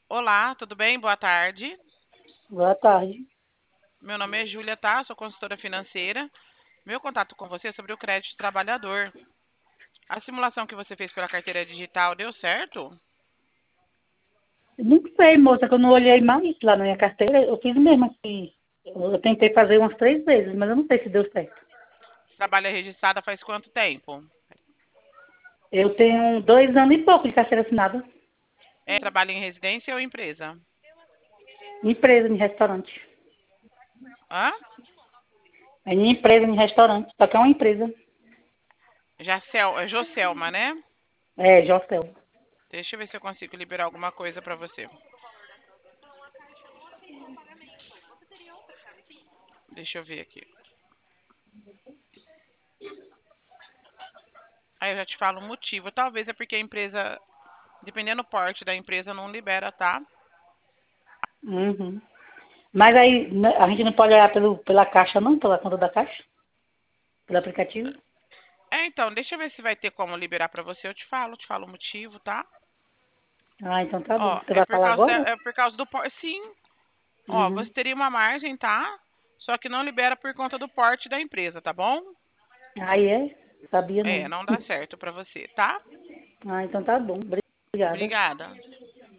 Olá, tudo bem? Boa tarde. Boa tarde. Meu nome é Júlia, tá? Sou consultora financeira. Meu contato com você é sobre o crédito trabalhador. A simulação que você fez pela carteira digital deu certo? Não sei, moça, que eu não olhei mais lá na minha carteira. Eu fiz mesmo aqui. Eu tentei fazer umas 3 vezes, mas eu não sei se deu certo. Trabalha registrada faz quanto tempo? Eu tenho 2 anos e pouco de carteira assinada. Trabalha em residência ou empresa? Empresa, em restaurante. Hã? É minha empresa, em restaurante. Só que é uma empresa. É Joselma, né? É, Jostel. Deixa eu ver se eu consigo liberar alguma coisa pra você. Deixa eu ver aqui. Aí eu já te falo o motivo. Talvez é porque a empresa, dependendo do porte da empresa, não libera, tá? Uhum. Mas aí a gente não pode olhar pela caixa, não? Pela conta da caixa? Pelo aplicativo? Então, deixa eu ver se vai ter como liberar pra você. Eu te falo o motivo, tá? Ah, então tá bom. Ó, Você vai falar agora? é por causa do porte. Sim, ó, Uhum. você teria uma margem, tá? Só que não libera por conta do porte da empresa, tá bom? Aí é? Sabia não. Não dá certo pra você, tá? Ah, então tá bom. Obrigada. Obrigada.